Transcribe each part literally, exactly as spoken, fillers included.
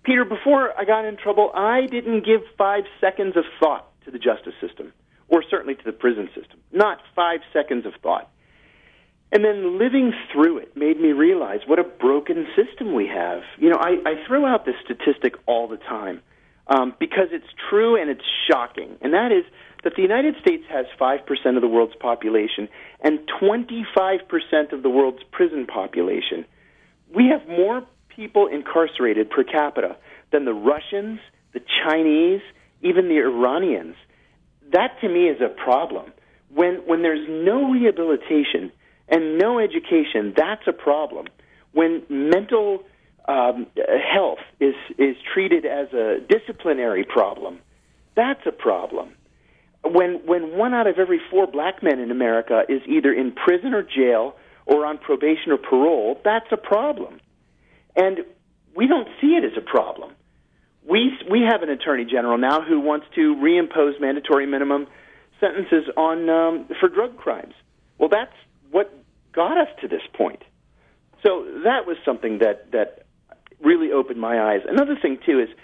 Peter, before I got in trouble, I didn't give five seconds of thought to the justice system, or certainly to the prison system. Not five seconds of thought. And then living through it made me realize what a broken system we have. You know, I, I throw out this statistic all the time um, because it's true and it's shocking, and that is that the United States has five percent of the world's population and twenty-five percent of the world's prison population. We have more people incarcerated per capita than the Russians, the Chinese, even the Iranians. That, to me, is a problem. When when there's no rehabilitation and no education, that's a problem. When mental um, health is, is treated as a disciplinary problem, that's a problem. When when one out of every four black men in America is either in prison or jail or on probation or parole, that's a problem. And we don't see it as a problem. We we have an attorney general now who wants to reimpose mandatory minimum sentences on um, for drug crimes. Well, that's what got us to this point. So that was something that, that really opened my eyes. Another thing, too, is,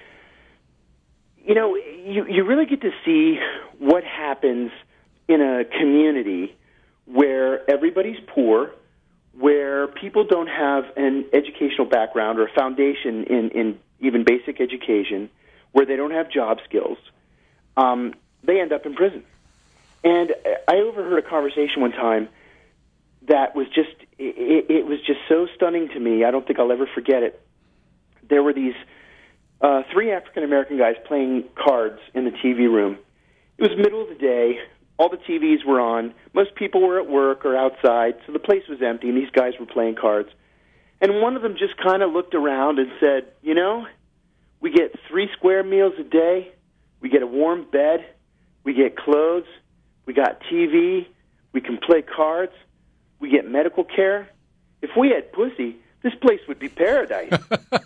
you know, you, you really get to see what happens in a community where everybody's poor, where people don't have an educational background or a foundation in, in even basic education, where they don't have job skills. Um, they end up in prison. And I overheard a conversation one time that was just, it, it was just so stunning to me. I don't think I'll ever forget it. There were these uh, three African-American guys playing cards in the T V room. It was middle of the day. All the T Vs were on. Most people were at work or outside, so the place was empty, and these guys were playing cards. And one of them just kind of looked around and said, you know, we get three square meals a day, we get a warm bed, we get clothes, we got T V, we can play cards, we get medical care. If we had pussy, this place would be paradise.